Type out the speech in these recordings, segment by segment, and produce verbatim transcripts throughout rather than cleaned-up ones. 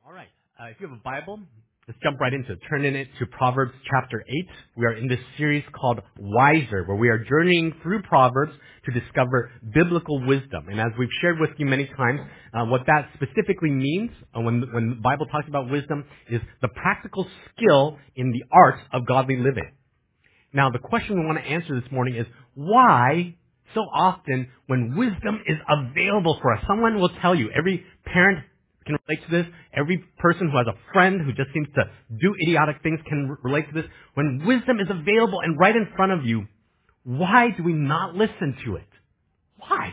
All right. Uh, if you have a Bible, let's jump right into it. Turn in it to Proverbs chapter eight. We are in this series called Wiser, where we are journeying through Proverbs to discover biblical wisdom. And as we've shared with you many times, uh, what that specifically means uh, when, when the Bible talks about wisdom is the practical skill in the art of godly living. Now, the question we want to answer this morning is, why so often when wisdom is available for us? Someone will tell you, every parent can relate to this, every person who has a friend who just seems to do idiotic things can r- relate to this. When wisdom is available and right in front of you, why do we not listen to it? Why?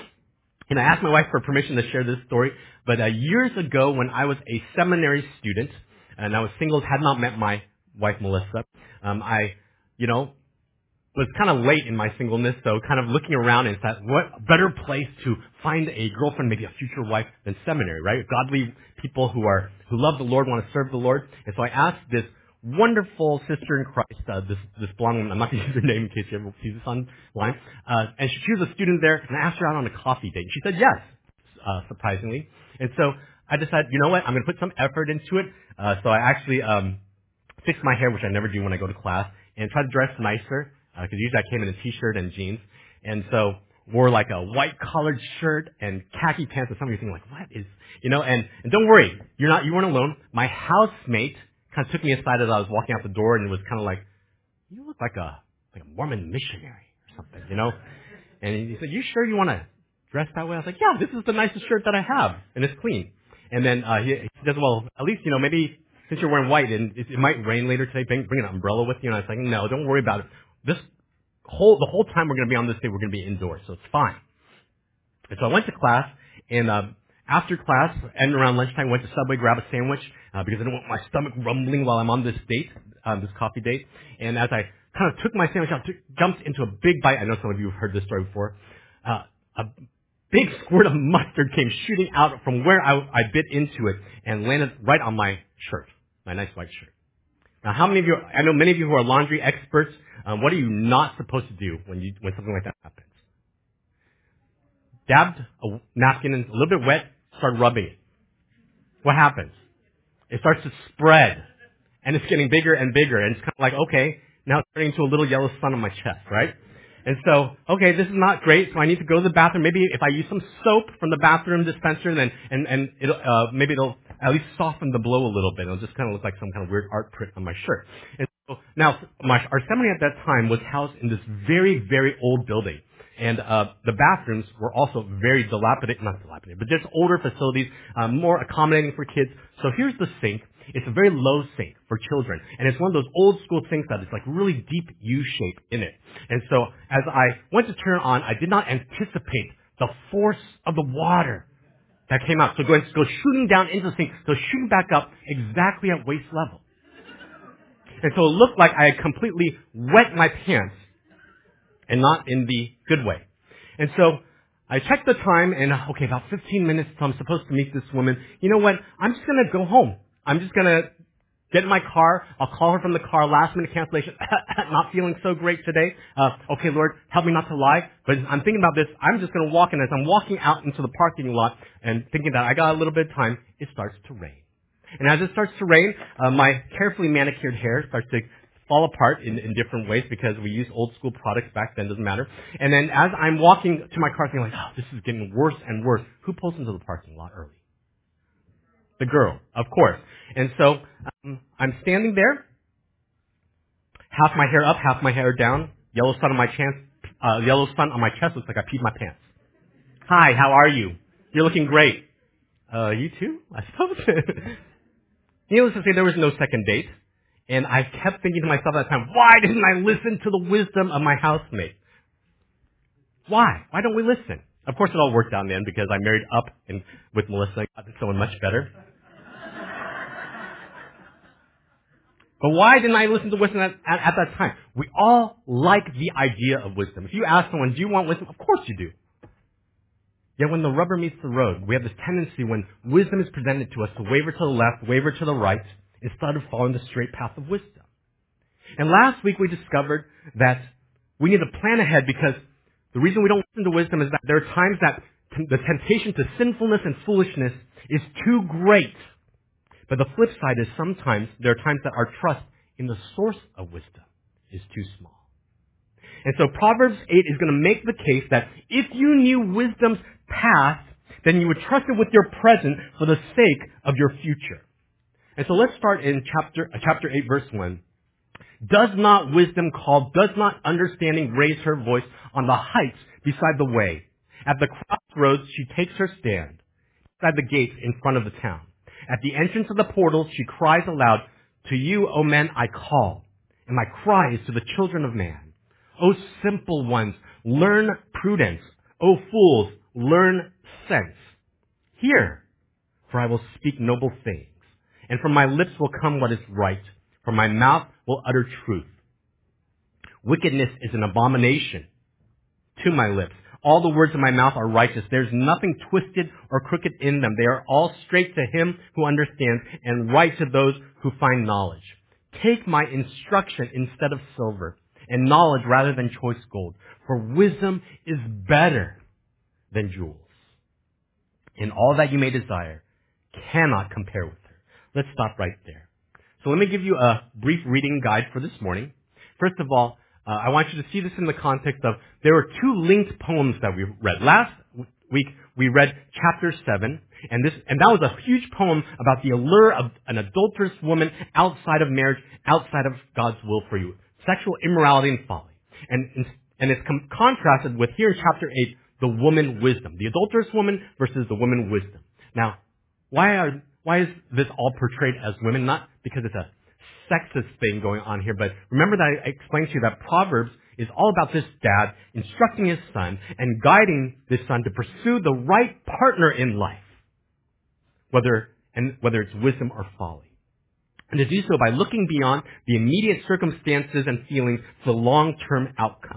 And I asked my wife for permission to share this story, but uh, years ago when I was a seminary student, and I was single, had not met my wife Melissa, um, I, you know, was kind of late in my singleness, so kind of looking around and thought, what better place to find a girlfriend, maybe a future wife, than seminary, right? Godly people who are who love the Lord, want to serve the Lord. And so I asked this wonderful sister in Christ, uh, this this blonde woman. I'm not going to use her name in case you ever see this online. Uh, and she, she was a student there, and I asked her out on a coffee date. She said yes, uh, surprisingly. And so I decided, you know what? I'm going to put some effort into it. Uh, so I actually um, fix my hair, which I never do when I go to class, and try to dress nicer, because usually I came in a t-shirt and jeans. And so wore like a white collared shirt and khaki pants, and some of you think like, what is, you know, and, and don't worry, you're not, you weren't alone. My housemate kind of took me aside as I was walking out the door and was kind of like, you look like a, like a Mormon missionary or something, you know? And he said, you sure you want to dress that way? I was like, yeah, this is the nicest shirt that I have, and it's clean. And then uh, he, he says, well, at least, you know, maybe since you're wearing white and it, it might rain later today, bring, bring an umbrella with you. And I was like, no, don't worry about it. This whole, the whole time we're going to be on this day, we're going to be indoors, so it's fine. And so I went to class, and uh, after class, and around lunchtime, went to Subway, grab a sandwich, uh, because I didn't want my stomach rumbling while I'm on this date, um, this coffee date. And as I kind of took my sandwich out, took, jumped into a big bite. I know some of you have heard this story before. Uh, a big squirt of mustard came shooting out from where I, I bit into it and landed right on my shirt, my nice white shirt. Now, how many of you, I know many of you who are laundry experts, um, what are you not supposed to do when you, when something like that happens? Dabbed a napkin in a little bit wet, start rubbing it. What happens? It starts to spread, and it's getting bigger and bigger, and it's kind of like, okay, now it's turning into a little yellow sun on my chest, right? And so, okay, this is not great, so I need to go to the bathroom. Maybe if I use some soap from the bathroom dispenser, then and and it'll uh, maybe it'll at least soften the blow a little bit. It'll just kind of look like some kind of weird art print on my shirt. And so now, my, our seminary at that time was housed in this very, very old building. And uh, the bathrooms were also very dilapidated, not dilapidated, but just older facilities, um, more accommodating for kids. So here's the sink. It's a very low sink for children. And it's one of those old school sinks that is like really deep U-shape in it. And so as I went to turn on, I did not anticipate the force of the water that came out. So going to go shooting down into the sink, so shooting back up exactly at waist level. And so it looked like I had completely wet my pants, and not in the good way. And so I checked the time, and okay, about fifteen minutes till I'm supposed to meet this woman. You know what? I'm just going to go home. I'm just going to get in my car. I'll call her from the car. Last minute cancellation. Not feeling so great today. Uh, okay, Lord, help me not to lie. But I'm thinking about this. I'm just going to walk in. As I'm walking out into the parking lot and thinking that I got a little bit of time, it starts to rain. And as it starts to rain, uh, my carefully manicured hair starts to fall apart in, in different ways because we used old school products back then, doesn't matter. And then as I'm walking to my car thinking like, oh, this is getting worse and worse, who pulls into the parking lot early? The girl, of course. And so um, I'm standing there, half my hair up, half my hair down, yellow sun on my chest, uh, yellow sun on my chest looks like I peed my pants. Hi, how are you? You're looking great. Uh, you too, I suppose. Needless to say, there was no second date. And I kept thinking to myself at the time, why didn't I listen to the wisdom of my housemate? Why? Why don't we listen? Of course, it all worked out in the end because I married up and with Melissa and got someone much better. But why didn't I listen to wisdom at, at, at that time? We all like the idea of wisdom. If you ask someone, do you want wisdom? Of course you do. Yet when the rubber meets the road, we have this tendency when wisdom is presented to us to waver to the left, waver to the right, instead of following the straight path of wisdom. And last week we discovered that we need to plan ahead because the reason we don't listen to wisdom is that there are times that t- the temptation to sinfulness and foolishness is too great But the flip side is sometimes there are times that our trust in the source of wisdom is too small. And so Proverbs eight is going to make the case that if you knew wisdom's path, then you would trust it with your present for the sake of your future. And so let's start in chapter, uh, chapter eight, verse one. Does not wisdom call, does not understanding raise her voice on the heights beside the way? At the crossroads she takes her stand, beside the gates in front of the town. At the entrance of the portals she cries aloud, to you, O men, I call, and my cry is to the children of man. O simple ones, learn prudence. O fools, learn sense. Hear, for I will speak noble things, and from my lips will come what is right, for my mouth will utter truth. Wickedness is an abomination to my lips. All the words of my mouth are righteous. There's nothing twisted or crooked in them. They are all straight to him who understands and right to those who find knowledge. Take my instruction instead of silver, and knowledge rather than choice gold, for wisdom is better than jewels. And all that you may desire cannot compare with her. Let's stop right there. So let me give you a brief reading guide for this morning. First of all, uh, I want you to see this in the context of there were two linked poems that we read. Last week we read chapter seven, and this and that was a huge poem about the allure of an adulterous woman outside of marriage, outside of God's will for you, sexual immorality and folly. And and it's com- contrasted with here in chapter eight, the woman wisdom, the adulterous woman versus the woman wisdom. Now, why are why is this all portrayed as women? Not because it's a sexist thing going on here, but remember that I explained to you that Proverbs is all about this dad instructing his son and guiding this son to pursue the right partner in life, whether and whether it's wisdom or folly. And to do so by looking beyond the immediate circumstances and feelings to the long-term outcome.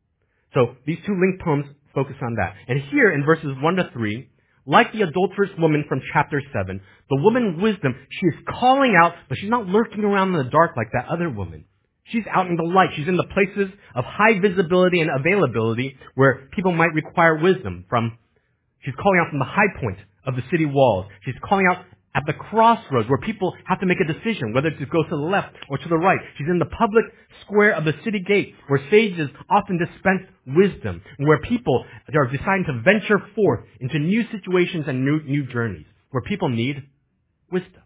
So these two linked poems focus on that. And here in verses one to three, like the adulterous woman from chapter seven, the woman wisdom, she is calling out, but she's not lurking around in the dark like that other woman. She's out in the light. She's in the places of high visibility and availability where people might require wisdom from. She's calling out from the high point of the city walls. She's calling out at the crossroads where people have to make a decision whether to go to the left or to the right. She's in the public square of the city gate where sages often dispense wisdom, where people are deciding to venture forth into new situations and new, new journeys, where people need wisdom.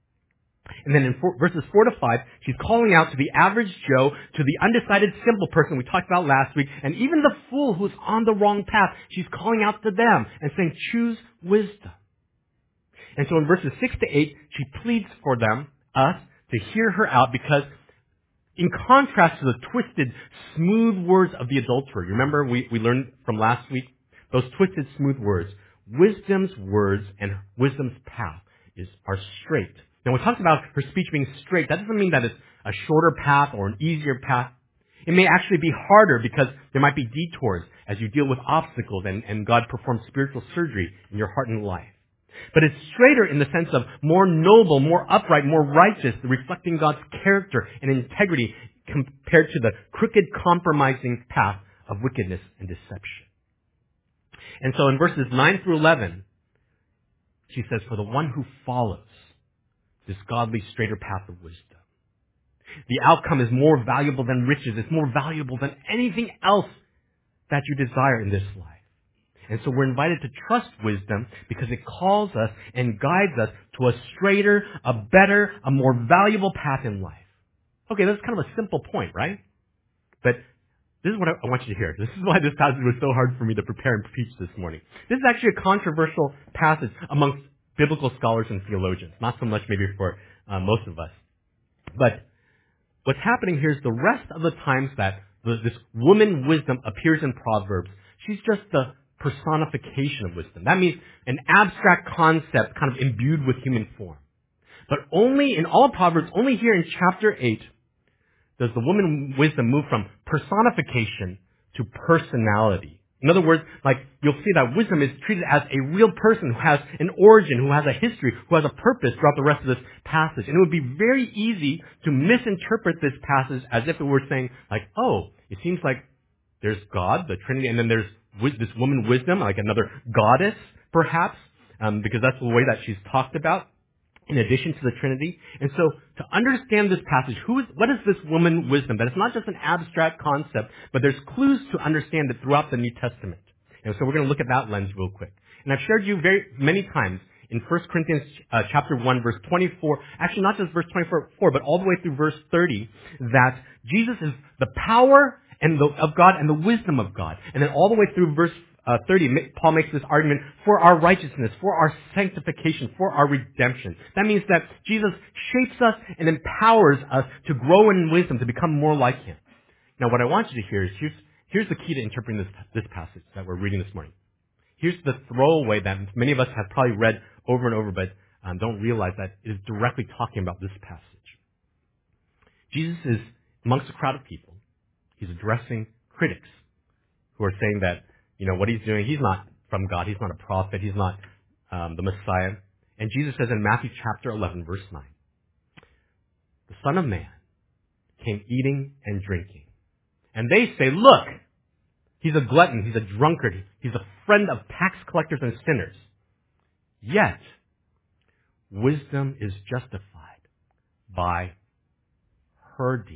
And then in four, verses four to five, she's calling out to the average Joe, to the undecided simple person we talked about last week, and even the fool who's on the wrong path. She's calling out to them and saying, choose wisdom. And so in verses six to eight, she pleads for them, us, to hear her out because in contrast to the twisted, smooth words of the adulterer, you remember we, we learned from last week, those twisted, smooth words, wisdom's words and wisdom's path is are straight. Now, we talked about her speech being straight. That doesn't mean that it's a shorter path or an easier path. It may actually be harder because there might be detours as you deal with obstacles and, and God performs spiritual surgery in your heart and life. But it's straighter in the sense of more noble, more upright, more righteous, reflecting God's character and integrity compared to the crooked, compromising path of wickedness and deception. And so in verses nine through eleven, she says, for the one who follows this godly, straighter path of wisdom, the outcome is more valuable than riches. It's more valuable than anything else that you desire in this life. And so we're invited to trust wisdom because it calls us and guides us to a straighter, a better, a more valuable path in life. Okay, that's kind of a simple point, right? But this is what I want you to hear. This is why this passage was so hard for me to prepare and preach this morning. This is actually a controversial passage amongst biblical scholars and theologians. Not so much maybe for uh, most of us. But what's happening here is the rest of the times that the, this woman wisdom appears in Proverbs, she's just the personification of wisdom. That means an abstract concept kind of imbued with human form. But only in all Proverbs, only here in chapter eight, does the woman wisdom move from personification to personality. In other words, like you'll see that wisdom is treated as a real person who has an origin, who has a history, who has a purpose throughout the rest of this passage. And it would be very easy to misinterpret this passage as if it were saying, like, oh, it seems like there's God, the Trinity, and then there's this woman wisdom, like another goddess, perhaps, um, because that's the way that she's talked about. in addition to the Trinity. And so to understand this passage, who is, what is this woman wisdom? That it's not just an abstract concept, but there's clues to understand it throughout the New Testament. And so we're going to look at that lens real quick. And I've shared you very many times in First Corinthians uh, chapter one, verse twenty-four, actually not just verse twenty-four, but all the way through verse thirty, that Jesus is the power and the, of God and the wisdom of God. And then all the way through verse uh, thirty, Paul makes this argument for our righteousness, for our sanctification, for our redemption. That means that Jesus shapes us and empowers us to grow in wisdom, to become more like Him. Now, what I want you to hear is here's, here's the key to interpreting this, this passage that we're reading this morning. Here's the throwaway that many of us have probably read over and over, but um, don't realize that it is directly talking about this passage. Jesus is amongst a crowd of people. He's addressing critics who are saying that, you know, what he's doing, he's not from God. He's not a prophet. He's not um, the Messiah. And Jesus says in Matthew chapter eleven, verse nine, the Son of Man came eating and drinking. And they say, look, he's a glutton. He's a drunkard. He's a friend of tax collectors and sinners. Yet, wisdom is justified by her deeds.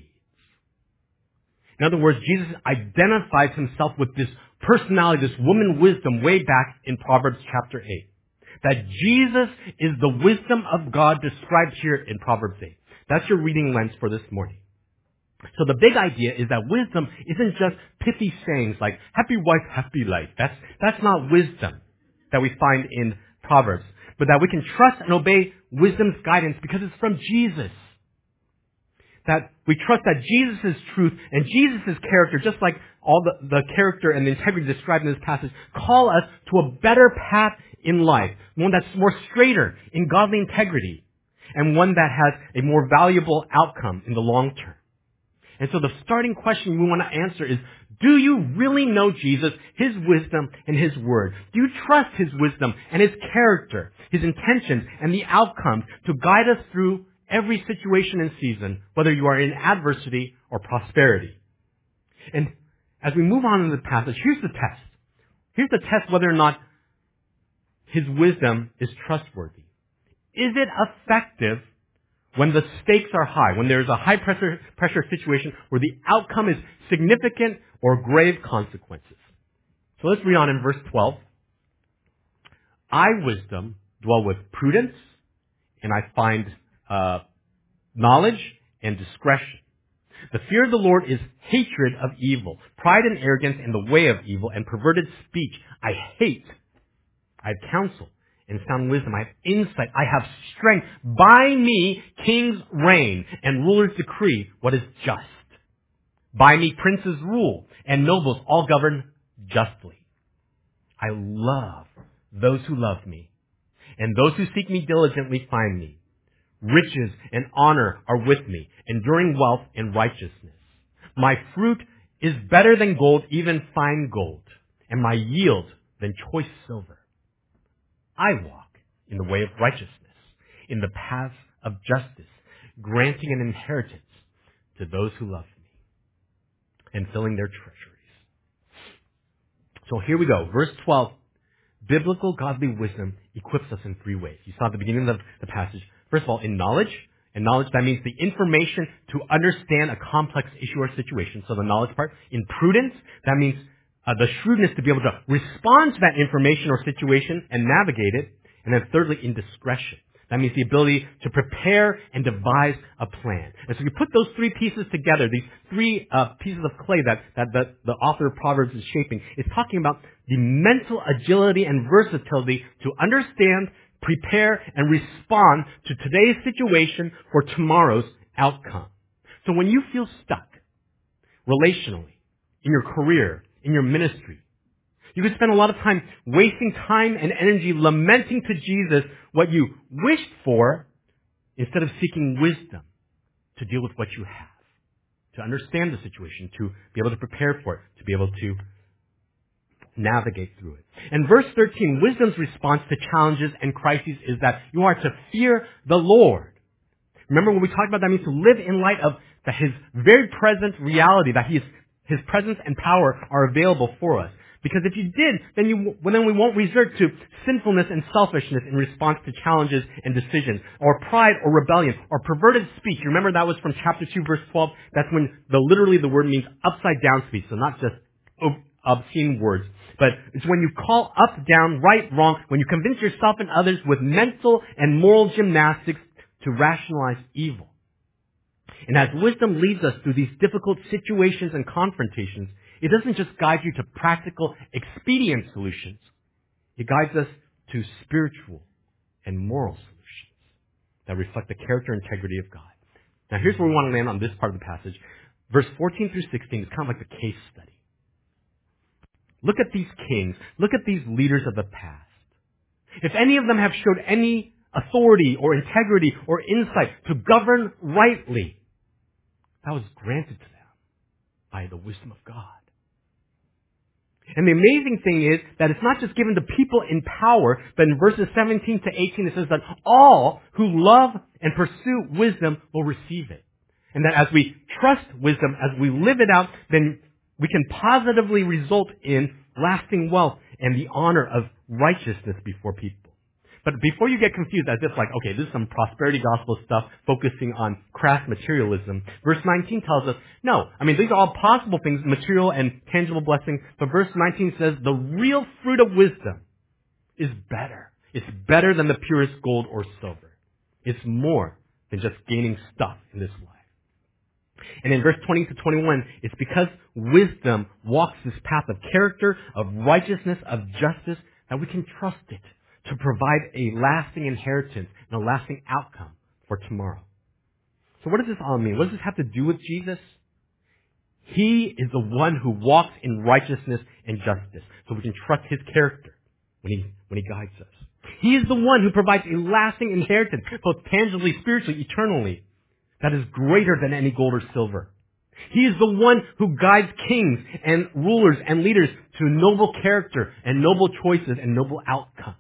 In other words, Jesus identifies himself with this personality, this woman wisdom way back in Proverbs chapter eight. That Jesus is the wisdom of God described here in Proverbs eight. That's your reading lens for this morning. So the big idea is that wisdom isn't just pithy sayings like, happy wife, happy life. That's, that's not wisdom that we find in Proverbs. But that we can trust and obey wisdom's guidance because it's from Jesus. That we trust that Jesus' truth and Jesus' character, just like all the, the character and the integrity described in this passage, call us to a better path in life. One that's more straighter in godly integrity. And one that has a more valuable outcome in the long term. And so the starting question we want to answer is, do you really know Jesus, His wisdom, and His word? Do you trust His wisdom and His character, His intentions, and the outcomes to guide us through every situation and season, whether you are in adversity or prosperity? And as we move on in the passage, here's the test. Here's the test whether or not His wisdom is trustworthy. Is it effective when the stakes are high, when there's a high pressure, pressure situation where the outcome is significant or grave consequences? So let's read on in verse twelve. I, wisdom, dwell with prudence, and I find uh, knowledge and discretion. The fear of the Lord is hatred of evil, pride and arrogance in the way of evil, and perverted speech I hate. I have counsel and sound wisdom. I have insight. I have strength. By me, kings reign and rulers decree what is just. By me, princes rule and nobles all govern justly. I love those who love me, and those who seek me diligently find me. Riches and honor are with me, enduring wealth and righteousness. My fruit is better than gold, even fine gold, and my yield than choice silver. I walk in the way of righteousness, in the paths of justice, granting an inheritance to those who love me, and filling their treasuries. So here we go. Verse twelve. Biblical godly wisdom equips us in three ways. You saw at the beginning of the passage. First of all, in knowledge. And knowledge, that means the information to understand a complex issue or situation. So the knowledge part. In prudence, that means Uh, the shrewdness to be able to respond to that information or situation and navigate it. And then thirdly, in discretion. That means the ability to prepare and devise a plan. And so we put those three pieces together, these three uh, pieces of clay that, that the, the author of Proverbs is shaping. It's talking about the mental agility and versatility to understand, prepare, and respond to today's situation for tomorrow's outcome. So when you feel stuck relationally, in your career, in your ministry, you could spend a lot of time wasting time and energy lamenting to Jesus what you wished for instead of seeking wisdom to deal with what you have, to understand the situation, to be able to prepare for it, to be able to navigate through it. And verse thirteen, wisdom's response to challenges and crises is that you are to fear the Lord. Remember when we talked about that means to live in light of the, His very present reality, that He is His presence and power are available for us. Because if you did, then you well, then we won't resort to sinfulness and selfishness in response to challenges and decisions, or pride or rebellion, or perverted speech. You remember that was from chapter two, verse twelve? That's when the literally the word means upside down speech, so not just obscene words. But it's when you call up, down, right, wrong, when you convince yourself and others with mental and moral gymnastics to rationalize evil. And as wisdom leads us through these difficult situations and confrontations, it doesn't just guide you to practical, expedient solutions. It guides us to spiritual and moral solutions that reflect the character and integrity of God. Now here's where we want to land on this part of the passage. Verse fourteen through sixteen is kind of like the case study. Look at these kings. Look at these leaders of the past. If any of them have showed any authority or integrity or insight to govern rightly, that was granted to them by the wisdom of God. And the amazing thing is that it's not just given to people in power, but in verses seventeen to eighteen it says that all who love and pursue wisdom will receive it. And that as we trust wisdom, as we live it out, then we can positively result in lasting wealth and the honor of righteousness before people. But before you get confused as if like, okay, this is some prosperity gospel stuff focusing on crass materialism, verse nineteen tells us, no, I mean, these are all possible things, material and tangible blessings, but verse nineteen says the real fruit of wisdom is better. It's better than the purest gold or silver. It's more than just gaining stuff in this life. And in verse twenty to twenty-one, it's because wisdom walks this path of character, of righteousness, of justice, that we can trust it to provide a lasting inheritance and a lasting outcome for tomorrow. So what does this all mean? What does this have to do with Jesus? He is the one who walks in righteousness and justice, so we can trust His character when He, when He guides us. He is the one who provides a lasting inheritance, both tangibly, spiritually, eternally, that is greater than any gold or silver. He is the one who guides kings and rulers and leaders to noble character and noble choices and noble outcomes.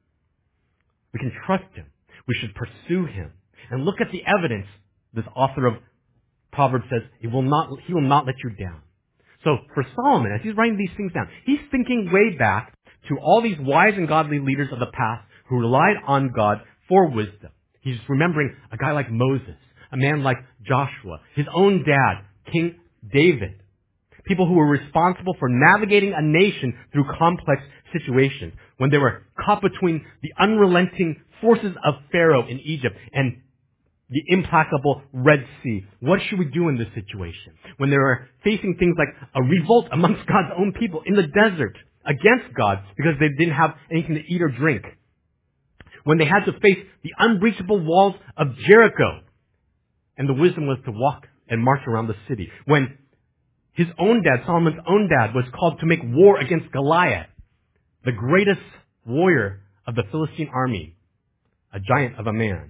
We can trust Him. We should pursue Him. And look at the evidence. This author of Proverbs says, he will not, he will not let you down. So for Solomon, as he's writing these things down, he's thinking way back to all these wise and godly leaders of the past who relied on God for wisdom. He's remembering a guy like Moses, a man like Joshua, his own dad, King David. People who were responsible for navigating a nation through complex situations when they were caught between the unrelenting forces of Pharaoh in Egypt and the implacable Red Sea. What should we do in this situation? When they were facing things like a revolt amongst God's own people in the desert against God because they didn't have anything to eat or drink. When they had to face the unbreachable walls of Jericho and the wisdom was to walk and march around the city. When his own dad, Solomon's own dad, was called to make war against Goliath, the greatest warrior of the Philistine army, a giant of a man.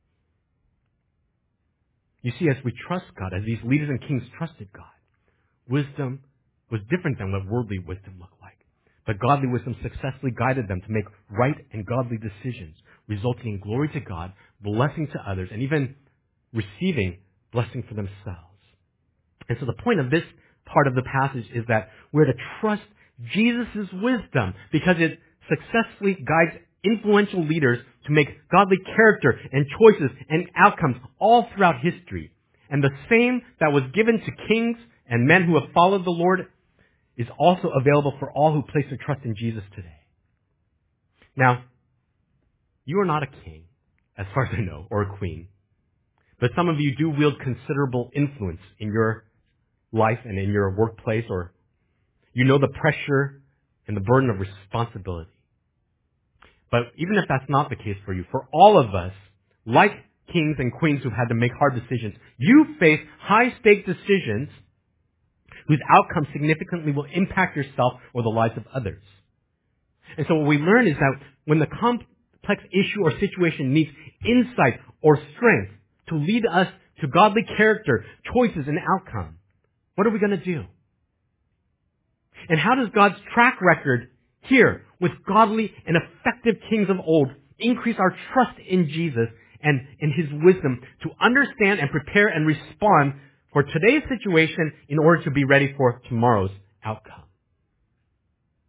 You see, as we trust God, as these leaders and kings trusted God, wisdom was different than what worldly wisdom looked like. But godly wisdom successfully guided them to make right and godly decisions, resulting in glory to God, blessing to others, and even receiving blessing for themselves. And so the point of this part of the passage is that we're to trust Jesus' wisdom because it successfully guides influential leaders to make godly character and choices and outcomes all throughout history. And the same that was given to kings and men who have followed the Lord is also available for all who place their trust in Jesus today. Now, you are not a king, as far as I know, or a queen. But some of you do wield considerable influence in your life and in your workplace, or you know the pressure and the burden of responsibility. But even if that's not the case for you, for all of us, like kings and queens who've had to make hard decisions, you face high-stake decisions whose outcome significantly will impact yourself or the lives of others. And so what we learn is that when the complex issue or situation needs insight or strength to lead us to godly character, choices, and outcome, what are we going to do? And how does God's track record here with godly and effective kings of old increase our trust in Jesus and in His wisdom to understand and prepare and respond for today's situation in order to be ready for tomorrow's outcome?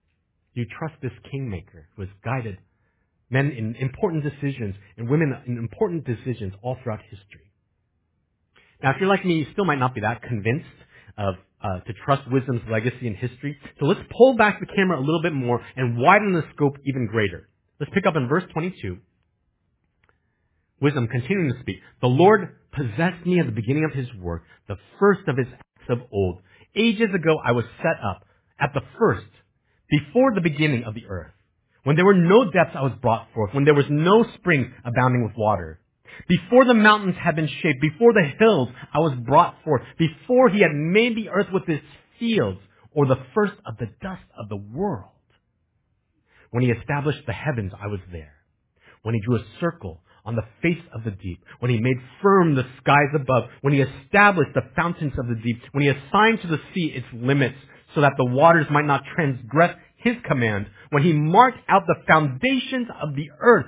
Do you trust this kingmaker who has guided men in important decisions and women in important decisions all throughout history? Now, if you're like me, you still might not be that convinced of uh, to trust wisdom's legacy in history. So let's pull back the camera a little bit more and widen the scope even greater. Let's pick up in verse twenty-two. Wisdom continuing to speak. The Lord possessed me at the beginning of his work, the first of his acts of old. Ages ago I was set up at the first, before the beginning of the earth. When there were no depths I was brought forth, when there was no spring abounding with water. Before the mountains had been shaped, before the hills I was brought forth, before he had made the earth with its fields, or the first of the dust of the world. When he established the heavens, I was there. When he drew a circle on the face of the deep, when he made firm the skies above, when he established the fountains of the deep, when he assigned to the sea its limits, so that the waters might not transgress his command, when he marked out the foundations of the earth,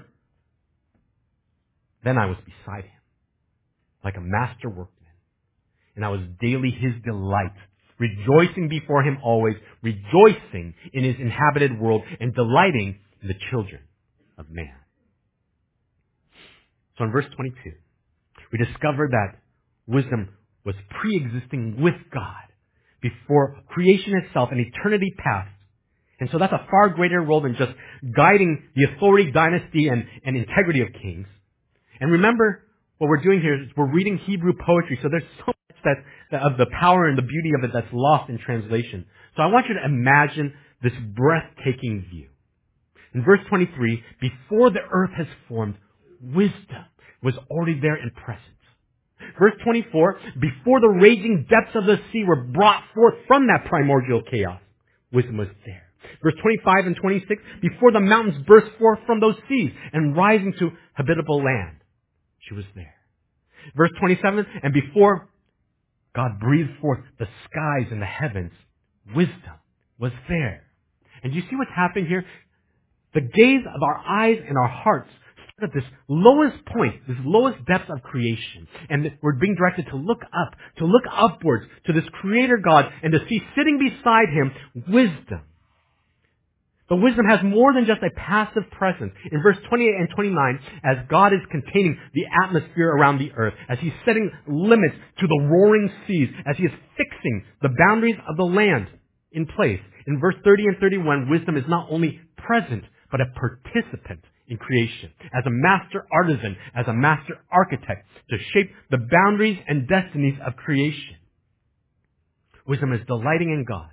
then I was beside him, like a master workman, and I was daily his delight, rejoicing before him always, rejoicing in his inhabited world, and delighting in the children of man. So in verse twenty-two, we discover that wisdom was pre-existing with God before creation itself and eternity past. And so that's a far greater role than just guiding the authority, dynasty, and, and integrity of kings. And remember, what we're doing here is we're reading Hebrew poetry, so there's so much that, that of the power and the beauty of it that's lost in translation. So I want you to imagine this breathtaking view. In verse twenty-three, before the earth has formed, wisdom was already there and present. Verse twenty-four, before the raging depths of the sea were brought forth from that primordial chaos, wisdom was there. Verse twenty-five and twenty-six, before the mountains burst forth from those seas and rising to habitable land, she was there. Verse twenty-seven, and before God breathed forth the skies and the heavens, wisdom was there. And do you see what's happening here? The gaze of our eyes and our hearts start at this lowest point, this lowest depth of creation. And we're being directed to look up, to look upwards to this Creator God and to see sitting beside Him wisdom. But wisdom has more than just a passive presence. In verse twenty-eight and twenty-nine, as God is containing the atmosphere around the earth, as He's setting limits to the roaring seas, as He is fixing the boundaries of the land in place. In verse thirty and thirty-one, wisdom is not only present, but a participant in creation, as a master artisan, as a master architect, to shape the boundaries and destinies of creation. Wisdom is delighting in God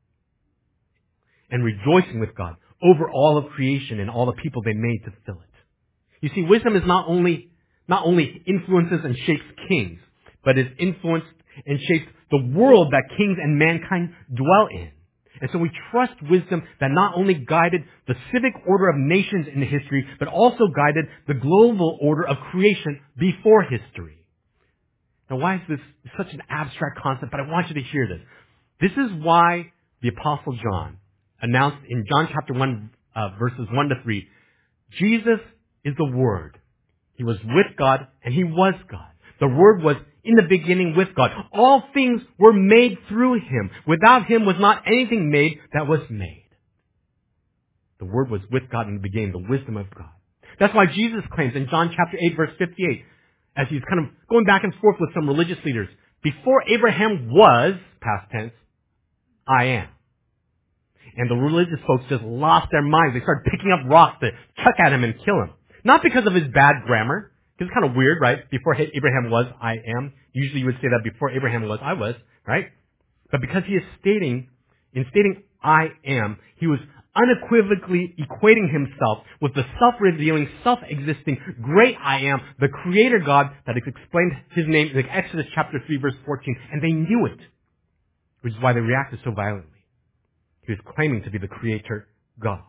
and rejoicing with God over all of creation and all the people they made to fill it. You see, wisdom is not only, not only influences and shapes kings, but is influenced and shapes the world that kings and mankind dwell in. And so we trust wisdom that not only guided the civic order of nations in history, but also guided the global order of creation before history. Now, why is this such an abstract concept? But I want you to hear this. This is why the Apostle John announced in John chapter one, uh, verses one to three, Jesus is the Word. He was with God and He was God. The Word was in the beginning with God. All things were made through Him. Without Him was not anything made that was made. The Word was with God in the beginning, the wisdom of God. That's why Jesus claims in John chapter eight, verse fifty-eight, as He's kind of going back and forth with some religious leaders, before Abraham was, past tense, I am. And the religious folks just lost their minds. They started picking up rocks to chuck at Him and kill Him. Not because of His bad grammar. Because it's kind of weird, right? Before Abraham was, I am. Usually you would say that before Abraham was, I was, right? But because He is stating, in stating I am, He was unequivocally equating Himself with the self-revealing, self-existing great I am, the Creator God that has explained His name in Exodus chapter three, verse fourteen. And they knew it, which is why they reacted so violently. He was claiming to be the Creator God.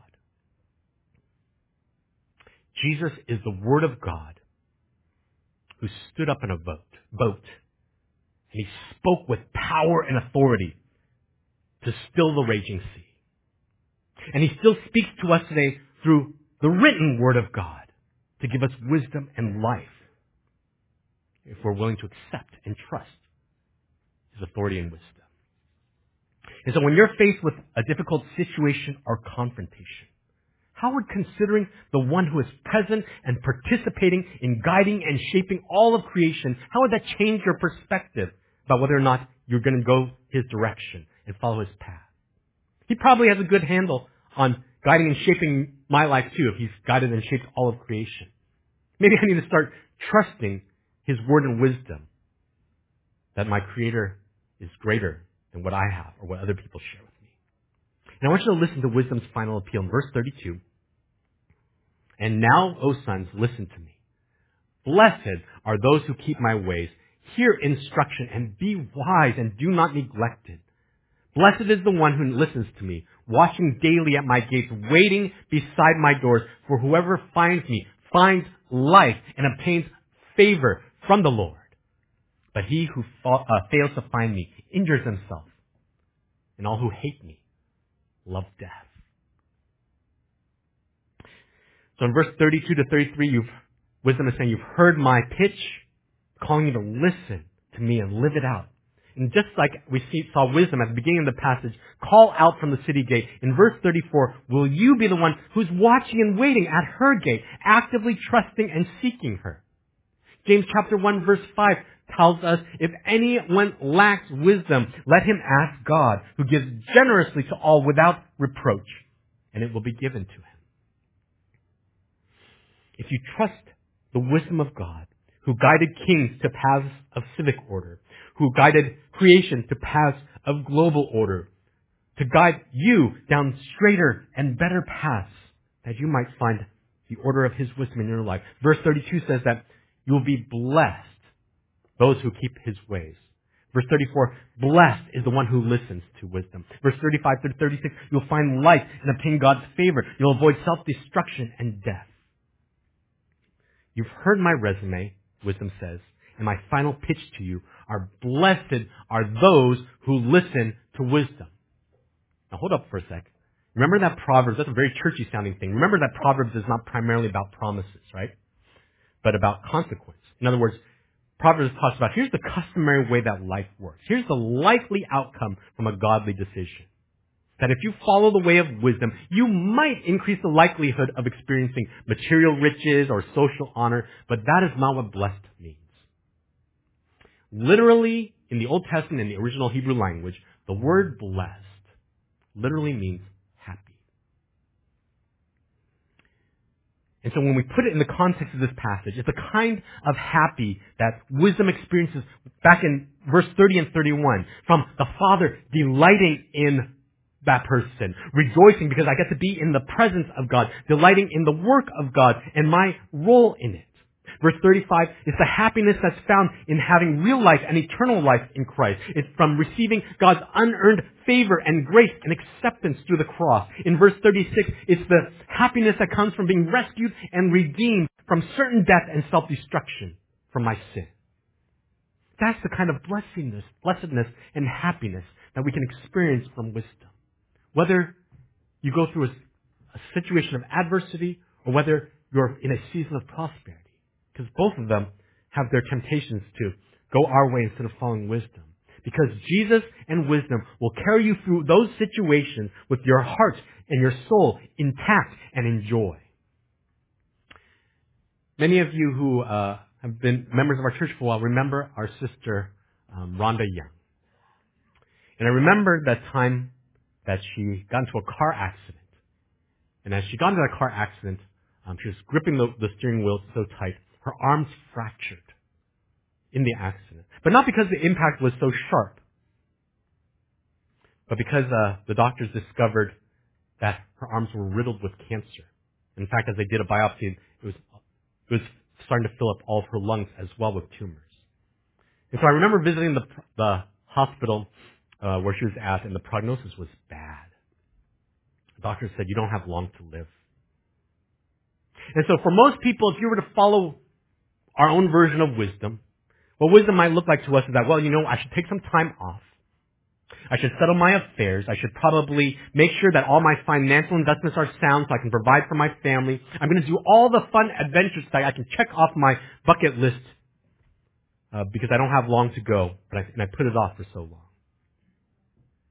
Jesus is the Word of God who stood up in a boat, boat, and He spoke with power and authority to still the raging sea. And He still speaks to us today through the written Word of God to give us wisdom and life if we're willing to accept and trust His authority and wisdom. And so when you're faced with a difficult situation or confrontation, how would considering the one who is present and participating in guiding and shaping all of creation, how would that change your perspective about whether or not you're going to go his direction and follow his path? He probably has a good handle on guiding and shaping my life too, if he's guided and shaped all of creation. Maybe I need to start trusting his word and wisdom that my Creator is greater than what I have or what other people share with me. And I want you to listen to wisdom's final appeal in verse thirty-two. And now, O sons, listen to me. Blessed are those who keep my ways. Hear instruction and be wise and do not neglect it. Blessed is the one who listens to me, watching daily at my gates, waiting beside my doors. For whoever finds me finds life and obtains favor from the Lord. But he who fa- uh, fails to find me injures himself, and all who hate me love death. So in verse thirty-two to thirty-three, you've, wisdom is saying, you've heard my pitch, calling you to listen to me and live it out. And just like we see, saw wisdom at the beginning of the passage, call out from the city gate. In verse thirty-four, will you be the one who's watching and waiting at her gate, actively trusting and seeking her? James chapter one verse five tells us, if anyone lacks wisdom, let him ask God, who gives generously to all without reproach, and it will be given to him. If you trust the wisdom of God, who guided kings to paths of civic order, who guided creation to paths of global order, to guide you down straighter and better paths, that you might find the order of his wisdom in your life. Verse thirty-two says that you will be blessed, those who keep his ways. Verse thirty-four, blessed is the one who listens to wisdom. Verse thirty-five through thirty-six, you'll find life and obtain God's favor. You'll avoid self-destruction and death. You've heard my resume, wisdom says, and my final pitch to you are blessed are those who listen to wisdom. Now hold up for a sec. Remember that Proverbs, that's a very churchy sounding thing. Remember that Proverbs is not primarily about promises, right? But about consequence. In other words, Proverbs talks about, here's the customary way that life works. Here's the likely outcome from a godly decision. That if you follow the way of wisdom, you might increase the likelihood of experiencing material riches or social honor, but that is not what blessed means. Literally, in the Old Testament, in the original Hebrew language, the word blessed literally means happy. And so when we put it in the context of this passage, it's the kind of happy that wisdom experiences back in verse thirty and thirty-one, from the Father delighting in that person, rejoicing because I get to be in the presence of God, delighting in the work of God and my role in it. Verse thirty-five is the happiness that's found in having real life and eternal life in Christ. It's from receiving God's unearned favor and grace and acceptance through the cross. In verse thirty-six, it's the happiness that comes from being rescued and redeemed from certain death and self-destruction from my sin. That's the kind of blessedness, blessedness and happiness that we can experience from wisdom. Whether you go through a, a situation of adversity or whether you're in a season of prosperity. Because both of them have their temptations to go our way instead of following wisdom. Because Jesus and wisdom will carry you through those situations with your heart and your soul intact and in joy. Many of you who uh, have been members of our church for a while remember our sister um, Rhonda Young. And I remember that time that she got into a car accident. And as she got into that car accident, um, she was gripping the, the steering wheel so tight, her arms fractured in the accident. But not because the impact was so sharp, but because uh, the doctors discovered that her arms were riddled with cancer. In fact, as they did a biopsy, it was, it was starting to fill up all of her lungs as well with tumors. And so I remember visiting the, the hospital uh, where she was at, and the prognosis was bad. The doctor said, you don't have long to live. And so for most people, if you were to follow our own version of wisdom, what wisdom might look like to us is that, well, you know, I should take some time off. I should settle my affairs. I should probably make sure that all my financial investments are sound so I can provide for my family. I'm going to do all the fun adventures that I can check off my bucket list uh, because I don't have long to go, but I, and I put it off for so long.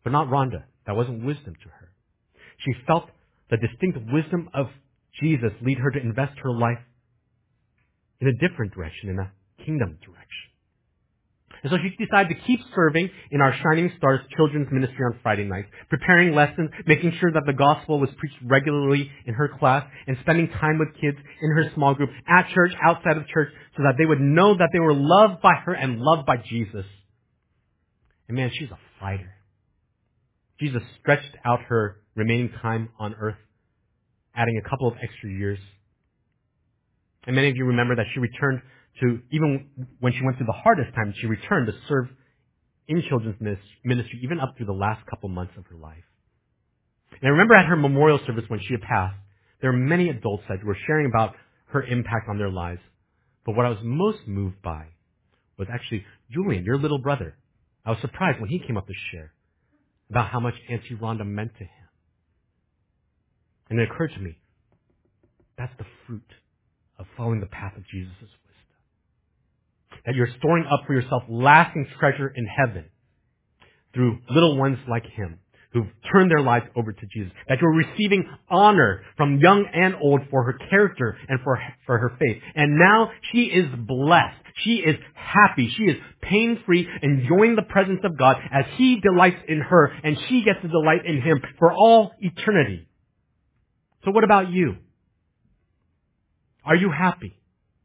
But not Rhonda. That wasn't wisdom to her. She felt the distinct wisdom of Jesus lead her to invest her life in a different direction, in a kingdom direction. And so she decided to keep serving in our Shining Stars children's ministry on Friday nights, preparing lessons, making sure that the gospel was preached regularly in her class, and spending time with kids in her small group, at church, outside of church, so that they would know that they were loved by her and loved by Jesus. And man, she's a fighter. Jesus stretched out her remaining time on earth, adding a couple of extra years. And many of you remember that she returned to, even when she went through the hardest time, she returned to serve in children's ministry, even up through the last couple months of her life. And I remember at her memorial service when she had passed, there were many adults that were sharing about her impact on their lives. But what I was most moved by was actually Julian, your little brother. I was surprised when he came up to share about how much Auntie Rhonda meant to him. And it occurred to me, that's the fruit of following the path of Jesus' wisdom. That you're storing up for yourself lasting treasure in heaven through little ones like him who've turned their lives over to Jesus. That you're receiving honor from young and old for her character and for, for her faith. And now she is blessed. She is happy. She is pain-free, enjoying the presence of God as He delights in her and she gets to delight in Him for all eternity. So what about you? Are you happy?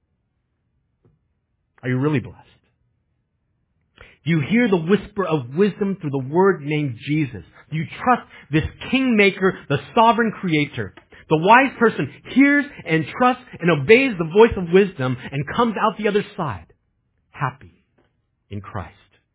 Are you really blessed? Do you hear the whisper of wisdom through the word named Jesus? Do you trust this kingmaker, the sovereign creator? The wise person hears and trusts and obeys the voice of wisdom and comes out the other side, happy in Christ.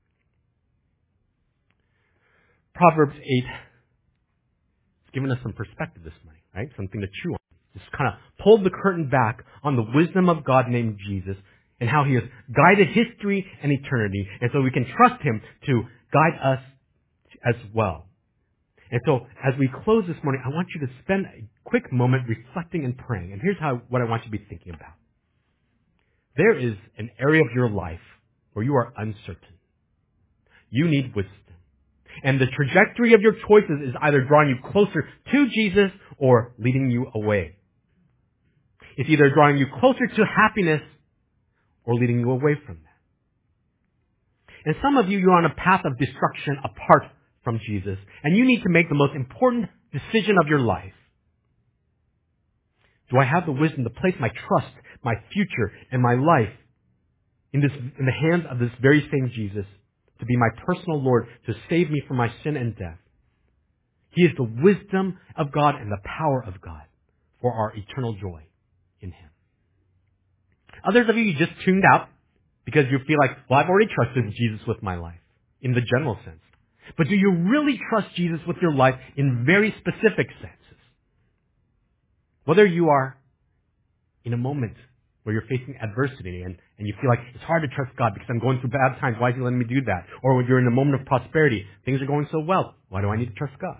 Proverbs eight has given us some perspective this morning, right? Something to chew on. Just kind of pulled the curtain back on the wisdom of God named Jesus and how He has guided history and eternity. And so we can trust Him to guide us as well. And so as we close this morning, I want you to spend a quick moment reflecting and praying. And here's how what I want you to be thinking about. There is an area of your life where you are uncertain. You need wisdom. And the trajectory of your choices is either drawing you closer to Jesus or leading you away. It's either drawing you closer to happiness or leading you away from that. And some of you, you're on a path of destruction apart from Jesus, and you need to make the most important decision of your life. Do I have the wisdom to place my trust, my future, and my life in this, in the hands of this very same Jesus to be my personal Lord, to save me from my sin and death? He is the wisdom of God and the power of God for our eternal joy in Him. Others of you, you just tuned out because you feel like, well, I've already trusted Jesus with my life in the general sense. But do you really trust Jesus with your life in very specific senses? Whether you are in a moment where you're facing adversity and, and you feel like it's hard to trust God because I'm going through bad times, why is He letting me do that? Or when you're in a moment of prosperity, things are going so well, why do I need to trust God?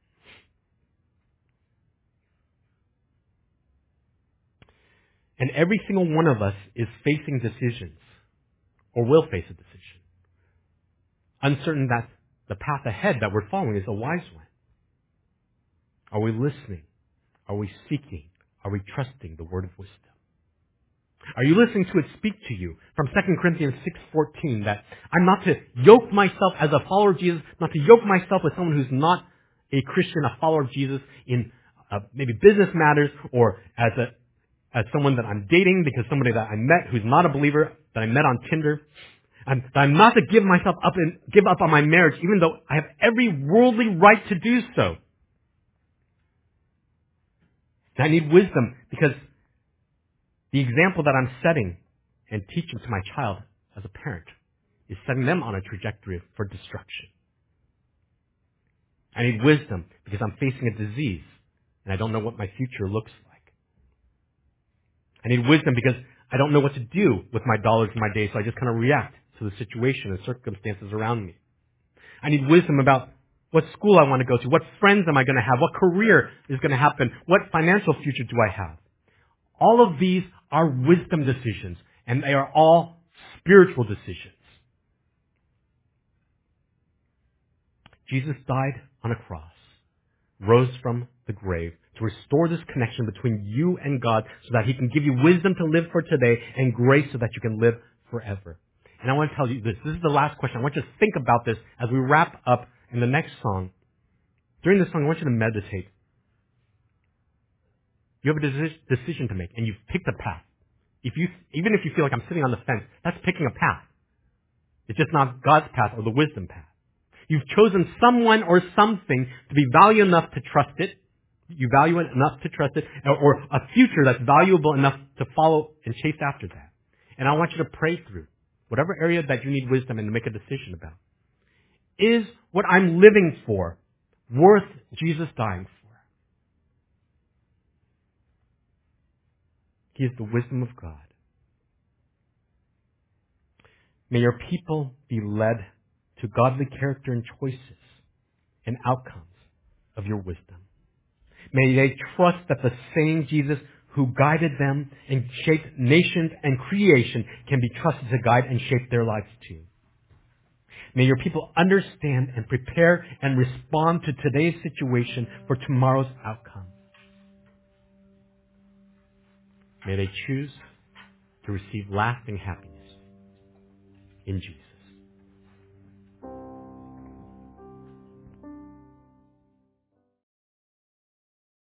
And every single one of us is facing decisions, or will face a decision, uncertain that the path ahead that we're following is a wise one. Are we listening? Are we seeking? Are we trusting the word of wisdom? Are you listening to it speak to you from Second Corinthians six fourteen that I'm not to yoke myself as a follower of Jesus, not to yoke myself with someone who's not a Christian, a follower of Jesus in uh, maybe business matters, or as a as someone that I'm dating because somebody that I met who's not a believer that I met on Tinder. I'm, I'm not to give myself up and give up on my marriage, even though I have every worldly right to do so. And I need wisdom because the example that I'm setting and teaching to my child as a parent is setting them on a trajectory for destruction. I need wisdom because I'm facing a disease and I don't know what my future looks like. I need wisdom because I don't know what to do with my dollars and my days, so I just kind of react to the situation and circumstances around me. I need wisdom about what school I want to go to, what friends am I going to have, what career is going to happen, what financial future do I have. All of these are wisdom decisions, and they are all spiritual decisions. Jesus died on a cross, rose from the grave to restore this connection between you and God so that he can give you wisdom to live for today and grace so that you can live forever. And I want to tell you this. This is the last question. I want you to think about this as we wrap up in the next song. During this song, I want you to meditate. You have a deci- decision to make, and you've picked a path. If you, even if you feel like I'm sitting on the fence, that's picking a path. It's just not God's path or the wisdom path. You've chosen someone or something to be valuable enough to trust it. You value it enough to trust it, or, or a future that's valuable enough to follow and chase after that. And I want you to pray through whatever area that you need wisdom and to make a decision about. Is what I'm living for worth Jesus dying for? He is the wisdom of God. May your people be led to godly character and choices and outcomes of your wisdom. May they trust that the same Jesus who guided them and shaped nations and creation can be trusted to guide and shape their lives too. May your people understand and prepare and respond to today's situation for tomorrow's outcome. May they choose to receive lasting happiness in Jesus.